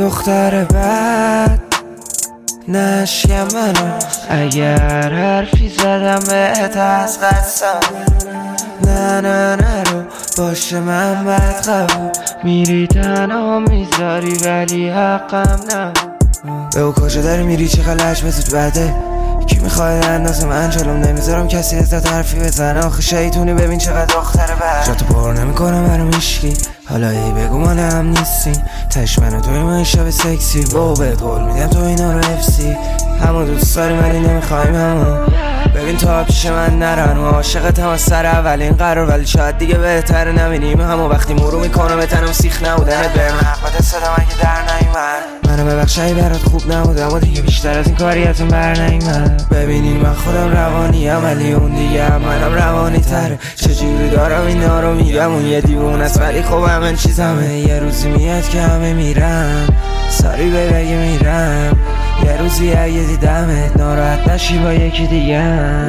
دختر بد نشیم منو، اگر حرفی زدم بهت از قسم نه نرو باشه من بد قبول میری تنها میذاری ولی حقم نه. به او کجا داری میری چقدر لجبتت بده، کی میخواد اندازه من جلوم نمیذارم کسی ازت حرفی بزنه. آخه شیطونی ببین چقدر دختر بد جاتو پر نمیکنم برام هیشکی، حالا ای بگو مال هم نیستی تش منو توی من شب سکسی و بهت قول میدم تو اینا رو افسی همو دوست داریم ولی نمیخوایم همو. ببین تا پیش من نرن و عاشقتم از سر اولین قرار، ولی شاید دیگه بهتر نبینیم همو. وقتی مرو میکنم به تنم سیخ نبودنت بهم حق صدام اگه در نیومد منو ببخشی برات خوب نبودم و دیگه بیشتر از این کاریتون بر نیومد. ببینین من خودم روانیم ولی اون دیگه هم منم روانی تره، چجوری دارم اینا رو میگم اون یه دیوون است ولی خب همه چیزمه. یه روزی میاد که همه میرن ساری بگه میرم، یه روزی اگه دیدمت ناراحت نشی با یکی دیگه.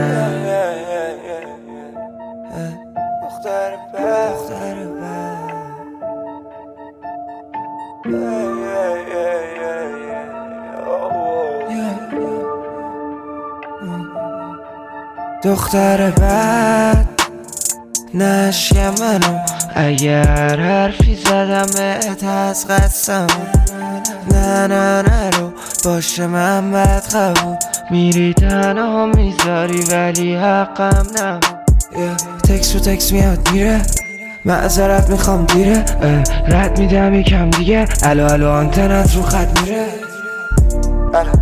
دختر دختر بد نشیم منو، اگر حرفی زدم بهت از قسم نه نرو باشه من بد قبول میری تنها میذاری ولی حقم نه. تکس میاد میره معذرت میخوام دیره، رد میدم یکم دیگه الو آنتنت رو خط میره. الو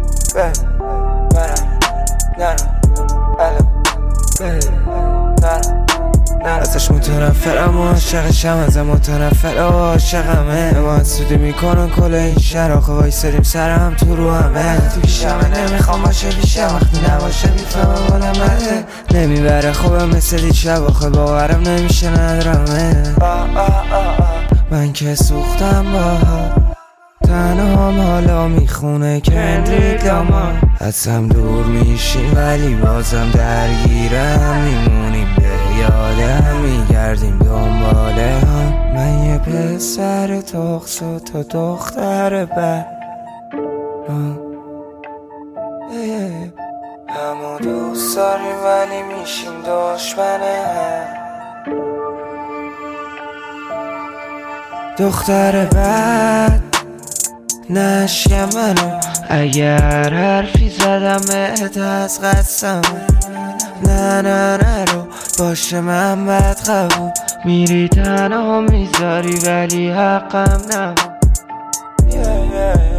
ازش متنفرم و عاشقشم ازم متنفر و عاشقمه. ما سودی میکنن کل این شهر آخه وایسادیم سرم تو رو همه. تو پیشمه نمیخوام باشه پیشم وقتی نباشه میفهمم بالمده نمیبره خوبم مثل دید شب آخه باورم نمیشه ندارمه. من که سوختم با تنها حالا میخونه کندریک لامار، از هم دور میشیم ولی بازم درگیرم میمونیم به یادم میگردیم دنباله هم. من یه پسر تخص و تو دختر بد همو دوست داریم ولی میشیم دشمنه هم. دختر بد نشیم منو، اگر حرفی زدم بهت از قسم نه نرو باشه من بد قبول میری تنها میذاری ولی حقم نه.